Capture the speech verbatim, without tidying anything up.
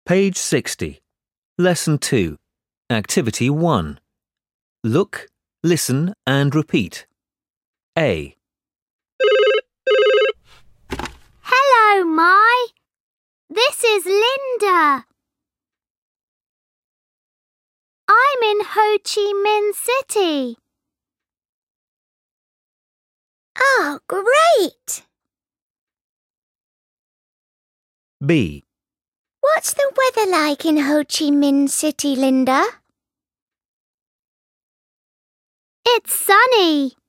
Page sixty. Lesson two. Activity one. Look, listen and repeat. A. Hello, Mai. This is Linda. I'm in Ho Chi Minh City. Oh, great! B. What's the weather like in Ho Chi Minh City, Linda? It's sunny.